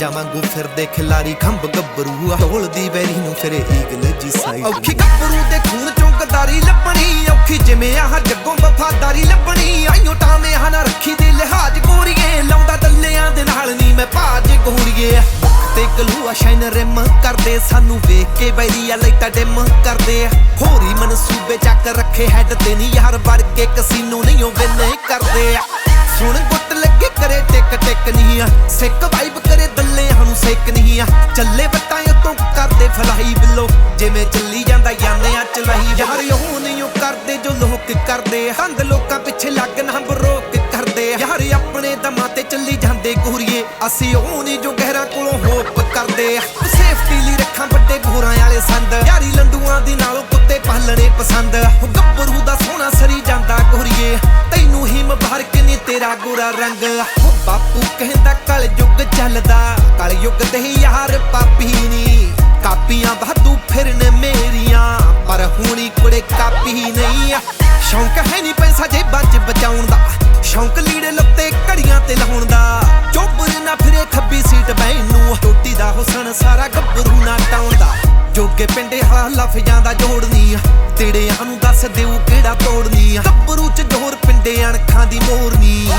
ਬਾਜਾਂ ਵਾਂਗੂ ਫਿਰਦੇ ਖਿਲਾਰੀ ਖੰਭ ਗੱਭਰੂ ਢੋਲਦੀ ਬੈਰੀ ਨੂੰ ਫਿਰੇ ਈਗਲ ਜੀ ਸਾਈਡ ਔਖੀ ਗੱਭਰੂ ਦੇ ਖੂਨ ਚੋਂ ਗਦਾਰੀ ਲੱਭਣੀ ਔਖੀ ਜਿਵੇਂ ਆਹ ਜੱਗੋਂ ਵਫਾਦਾਰੀ ਲੱਭਣੀ ਆਈਓ ਟਾਵੇਂ ਹਾਂ ਨਾ ਰੱਖੀ ਦੇ ਲਿਹਾਜ਼ ਗੋਰੀਏ ਲਾਉਂਦਾ ਦੱਲਿਆਂ ਦੇ ਨਾਲ ਨੀ ਮੈਂ ਭਾਜ ਗੋਰੀਏ ਤੇ ਗਲੂਆ ਸ਼ਾਈਨ ਰਿਮ ਕਰਦੇ ਸਾਨੂੰ ਵੇਖ ਕੇ ਬੈਰੀਆ ਲਾਈਟਾਂ ਡਿਮ ਕਰਦੇ ਹੋਰੀ ਮਨਸੂਬੇ ਚੱਕ ਰੱਖੇ ਹੈਡ ਤੇ ਨੀ ਯਾਰ ਵੜ ਕੇ ਕਸੀਨੋ ਨਹੀਂ ਉਹ ਵਿਨੇ ਕਰਦੇ ਸੁਣ ਗੁੱਟ ਲੱਗੇ ਕਰੇ ਟਿਕ ਟਿਕ ਨਹੀਂ ਆ ਸਿੱਕ ਵਾਈਬ ਕਰੇ ਦੱਲਿਆਂ ਨੂੰ ਸਿੱਕ ਨਹੀਂ ਆ ਚੱਲੇ ਬੱਟਾਂ ਉਤੋਂ ਕਰਦੇ ਫਲਾਈ ਬਿੱਲੋ ਜਿਵੇਂ ਚੱਲੀ ਜਾਂਦਾ ਯਾਨਿਆਂ ਚਲਾਈ ਯਾਰ ਉਹ ਨਹੀਂ ਉਹ ਕਰਦੇ ਜੋ ਲੋਕ ਕਰਦੇ ਹੰਦ ਲੋਕਾਂ ਪਿੱਛੇ ਲੱਗ ਨਾ ਬਰੋਕ ਕਰਦੇ ਯਾਰ ਆਪਣੇ ਦਮਾਂ ਤੇ ਚੱਲੀ ਜਾਂਦੇ ਗੋਰੀਏ ਅਸੀਂ ਉਹ ਨਹੀਂ ਜੋ ਗਹਿਰਾਂ ਕੋਲੋਂ ਹੋਪ ਕਰਦੇ ਸੇਫਟੀ ਲਈ ਰੱਖਾਂ ਵੱਡੇ ਘੋਰਾਂ ਵਾਲੇ ਸੰਦ ਯਾਰੀ ਲੰਡੂਆਂ ਦੀ ਨਾਲੋਂ ਕੁੱਤੇ ਪਾਲਣੇ ਪਸੰਦ ਗੱਭਰੂ ਦਾ ਸੋਹਣਾ ਸਰੀ ਜਾਂਦਾ ਗੋਰੀਏ ਤੈਨੂੰ ਹੀ ਮੁਬਾਰਕ ਨੀ ਤੇਰਾ ਗੋਰਾ ਰੰਗ ਬਾਪੂ ਕਹਿੰਦਾ ਕਲ ਯੁੱਗ ਚੱਲਦਾ ਕਲ ਯੁੱਗ ਤੇ ਯਾਰ ਪਾਪੀ ਨੀ ਕਾਪੀਆਂ ਵਾਧੂ ਫਿਰਨ ਮੇਰੀਆਂ ਪਰ ਹੁਣੀ ਕੁੜੇ ਕਾਪੀ ਨਹੀਂ ਸ਼ੌਂਕ ਹੈ ਨੀ ਪੈਸਾ ਜੇਬਾਂ 'ਚ ਬਚਾਉਣ ਦਾ ਸ਼ੌਂਕ ਲੀੜੇ ਲੱਤੇ ਘੜੀਆਂ ਤੇ ਲਾਉਣ ਦਾ ਚੋਬਰ ਨਾ ਫਿਰੇ ਖੱਬੀ ਸੀਟ ਬੈਣ ਨੂੰ ਟੋਟੀ ਦਾ ਹੁਸਨ ਸਾਰਾ ਗੱਭਰੂ ਨਾ ਟਾਉਣ ਦਾ ਜੋਗੇ ਪਿੰਡੇ ਹਾਂ ਲਫ਼ਜ਼ਾਂ ਦਾ ਜੋੜਨੀ ਤੇੜਿਆਂ ਨੂੰ ਦੱਸ ਦਿਓ ਕਿਹੜਾ ਤੋੜਨੀ ਗੱਭਰੂ 'ਚ ਜੋਰ ਪਿੰਡੇ ਅਣਖਾਂ ਦੀ ਮੋਰਨੀ